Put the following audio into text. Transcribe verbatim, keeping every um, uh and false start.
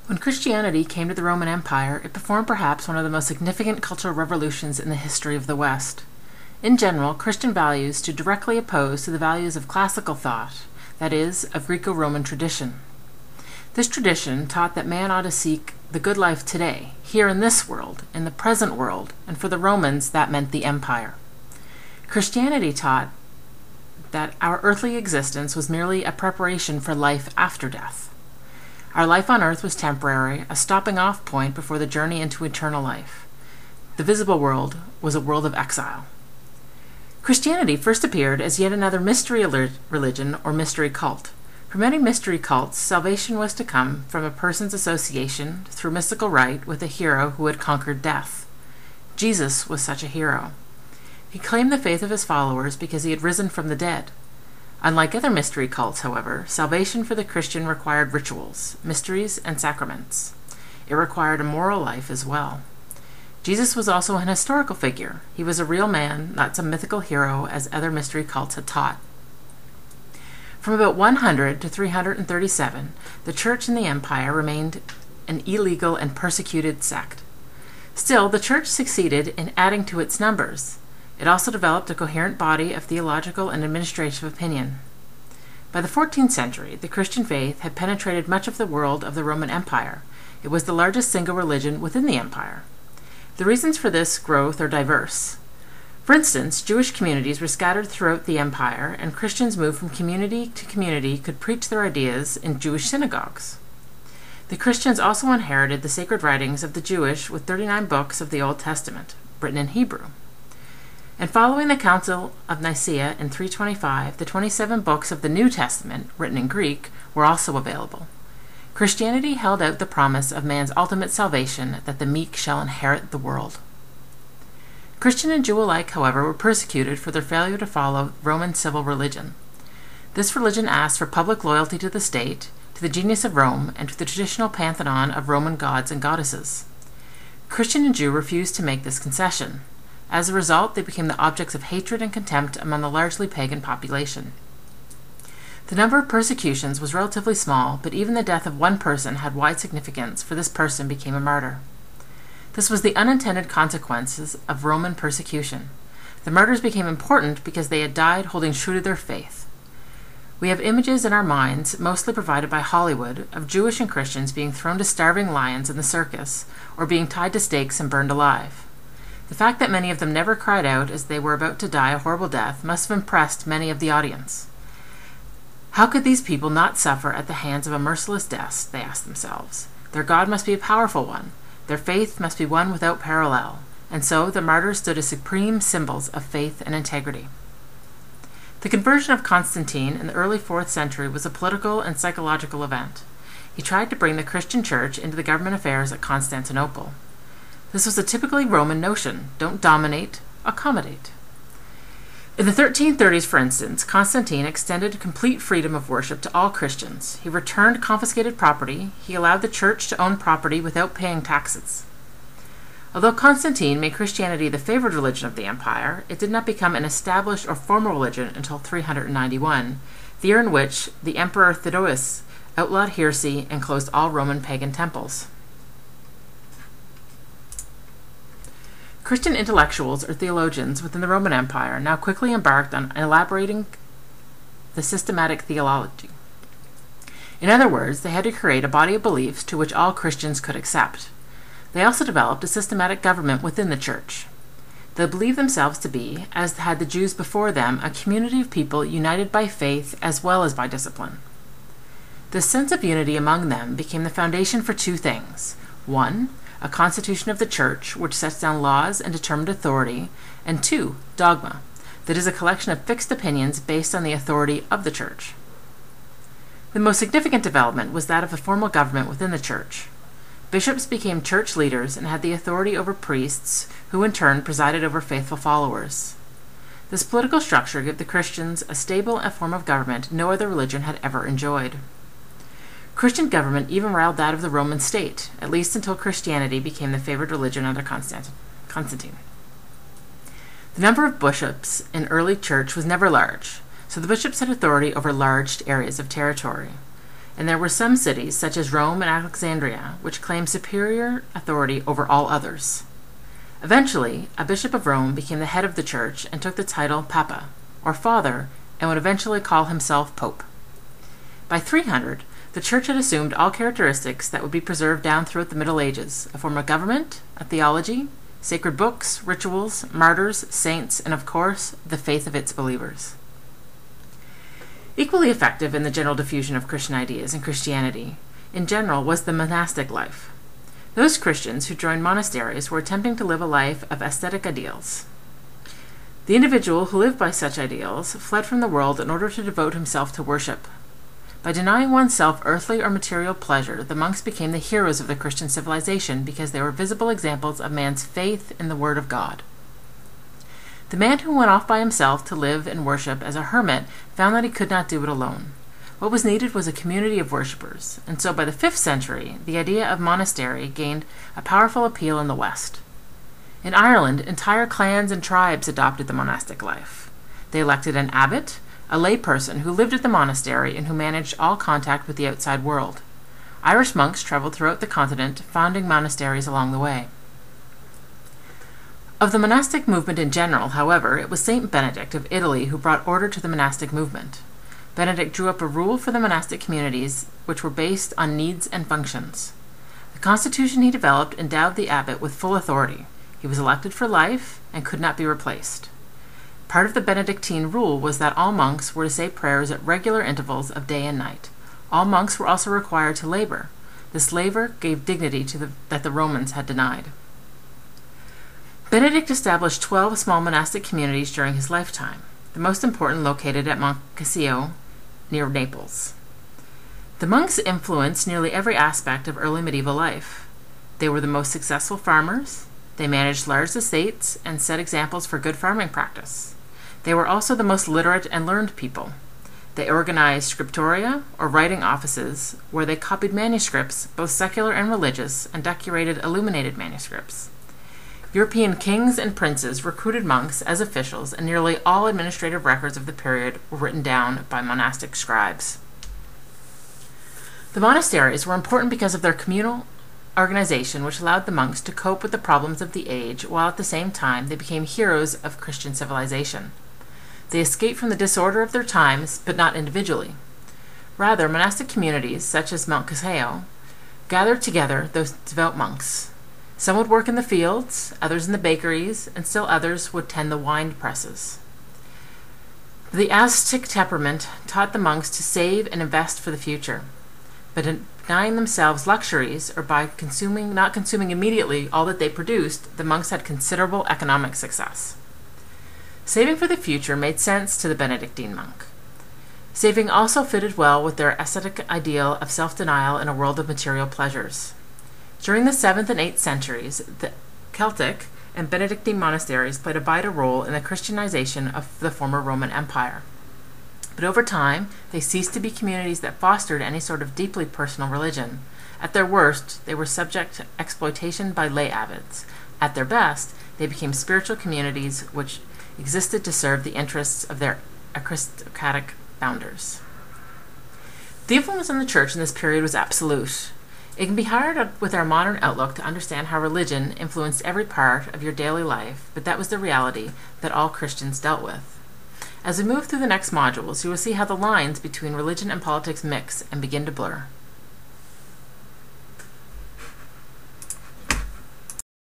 When Christianity came to the Roman Empire, it performed perhaps one of the most significant cultural revolutions in the history of the West. In general, Christian values stood directly opposed to the values of classical thought, that is, of Greco-Roman tradition. This tradition taught that man ought to seek the good life today, here in this world, in the present world, and for the Romans that meant the empire. Christianity taught that our earthly existence was merely a preparation for life after death. Our life on earth was temporary, a stopping-off point before the journey into eternal life. The visible world was a world of exile. Christianity first appeared as yet another mystery religion or mystery cult. For many mystery cults, salvation was to come from a person's association, through mystical rite, with a hero who had conquered death. Jesus was such a hero. He claimed the faith of his followers because he had risen from the dead. Unlike other mystery cults, however, salvation for the Christian required rituals, mysteries, and sacraments. It required a moral life as well. Jesus was also an historical figure. He was a real man, not some mythical hero as other mystery cults had taught. From about one hundred to three hundred thirty-seven, the Church in the Empire remained an illegal and persecuted sect. Still, the Church succeeded in adding to its numbers. It also developed a coherent body of theological and administrative opinion. By the fourteenth century, the Christian faith had penetrated much of the world of the Roman Empire. It was the largest single religion within the empire. The reasons for this growth are diverse. For instance, Jewish communities were scattered throughout the empire, and Christians moved from community to community could preach their ideas in Jewish synagogues. The Christians also inherited the sacred writings of the Jewish with thirty-nine books of the Old Testament, written in Hebrew. And following the Council of Nicaea in three twenty-five, the twenty-seven books of the New Testament, written in Greek, were also available. Christianity held out the promise of man's ultimate salvation, that the meek shall inherit the world. Christian and Jew alike, however, were persecuted for their failure to follow Roman civil religion. This religion asked for public loyalty to the state, to the genius of Rome, and to the traditional pantheon of Roman gods and goddesses. Christian and Jew refused to make this concession. As a result, they became the objects of hatred and contempt among the largely pagan population. The number of persecutions was relatively small, but even the death of one person had wide significance, for this person became a martyr. This was the unintended consequences of Roman persecution. The martyrs became important because they had died holding true to their faith. We have images in our minds, mostly provided by Hollywood, of Jewish and Christians being thrown to starving lions in the circus, or being tied to stakes and burned alive. The fact that many of them never cried out as they were about to die a horrible death must have impressed many of the audience. How could these people not suffer at the hands of a merciless death, they asked themselves. Their God must be a powerful one. Their faith must be one without parallel, and so the martyrs stood as supreme symbols of faith and integrity. The conversion of Constantine in the early fourth century was a political and psychological event. He tried to bring the Christian church into the government affairs at Constantinople. This was a typically Roman notion: don't dominate, accommodate. In the thirteen thirties, for instance, Constantine extended complete freedom of worship to all Christians. He returned confiscated property. He allowed the church to own property without paying taxes. Although Constantine made Christianity the favored religion of the empire, it did not become an established or formal religion until three hundred ninety-one, the year in which the Emperor Theodosius outlawed heresy and closed all Roman pagan temples. Christian intellectuals or theologians within the Roman Empire now quickly embarked on elaborating the systematic theology. In other words, they had to create a body of beliefs to which all Christians could accept. They also developed a systematic government within the church. They believed themselves to be, as had the Jews before them, a community of people united by faith as well as by discipline. This sense of unity among them became the foundation for two things. One, a constitution of the church, which sets down laws and determined authority, and two, dogma, that is a collection of fixed opinions based on the authority of the church. The most significant development was that of a formal government within the church. Bishops became church leaders and had the authority over priests, who in turn presided over faithful followers. This political structure gave the Christians a stable form of government no other religion had ever enjoyed. Christian government even rivaled that of the Roman state, at least until Christianity became the favored religion under Constantine. The number of bishops in early church was never large, so the bishops had authority over large areas of territory. and there were some cities, such as Rome and Alexandria, which claimed superior authority over all others. Eventually, a bishop of Rome became the head of the church and took the title Papa, or Father, and would eventually call himself Pope. By three hundred, the church had assumed all characteristics that would be preserved down throughout the Middle Ages: a form of government, a theology, sacred books, rituals, martyrs, saints, and of course, the faith of its believers. Equally effective in the general diffusion of Christian ideas and Christianity, in general, was the monastic life. Those Christians who joined monasteries were attempting to live a life of aesthetic ideals. The individual who lived by such ideals fled from the world in order to devote himself to worship. By denying oneself earthly or material pleasure, the monks became the heroes of the Christian civilization because they were visible examples of man's faith in the Word of God. The man who went off by himself to live and worship as a hermit found that he could not do it alone. What was needed was a community of worshippers, and so by the fifth century, the idea of monastery gained a powerful appeal in the West. In Ireland, entire clans and tribes adopted the monastic life. They elected an abbot, a layperson who lived at the monastery and who managed all contact with the outside world. Irish monks traveled throughout the continent, founding monasteries along the way. Of the monastic movement in general, however, it was Saint Benedict of Italy who brought order to the monastic movement. Benedict drew up a rule for the monastic communities which were based on needs and functions. The constitution he developed endowed the abbot with full authority. He was elected for life and could not be replaced. Part of the Benedictine rule was that all monks were to say prayers at regular intervals of day and night. All monks were also required to labor. This labor gave dignity to the, that the Romans had denied. Benedict established twelve small monastic communities during his lifetime, the most important located at Monte Cassino, near Naples. The monks influenced nearly every aspect of early medieval life. They were the most successful farmers. They managed large estates and set examples for good farming practice. They were also the most literate and learned people. They organized scriptoria, or writing offices, where they copied manuscripts, both secular and religious, and decorated illuminated manuscripts. European kings and princes recruited monks as officials, and nearly all administrative records of the period were written down by monastic scribes. The monasteries were important because of their communal organization, which allowed the monks to cope with the problems of the age, while at the same time they became heroes of Christian civilization. They escaped from the disorder of their times, but not individually. Rather, monastic communities, such as Monte Cassino, gathered together those devout monks. Some would work in the fields, others in the bakeries, and still others would tend the wine presses. The ascetic temperament taught the monks to save and invest for the future, but in denying themselves luxuries, or by consuming, not consuming immediately all that they produced, the monks had considerable economic success. Saving for the future made sense to the Benedictine monk. Saving also fitted well with their ascetic ideal of self-denial in a world of material pleasures. During the seventh and eighth centuries, the Celtic and Benedictine monasteries played a vital role in the Christianization of the former Roman Empire. But over time, they ceased to be communities that fostered any sort of deeply personal religion. At their worst, they were subject to exploitation by lay abbots. At their best, they became spiritual communities which existed to serve the interests of their aristocratic founders. The influence on the church in this period was absolute. It can be hard with our modern outlook to understand how religion influenced every part of your daily life, but that was the reality that all Christians dealt with. As we move through the next modules, you will see how the lines between religion and politics mix and begin to blur.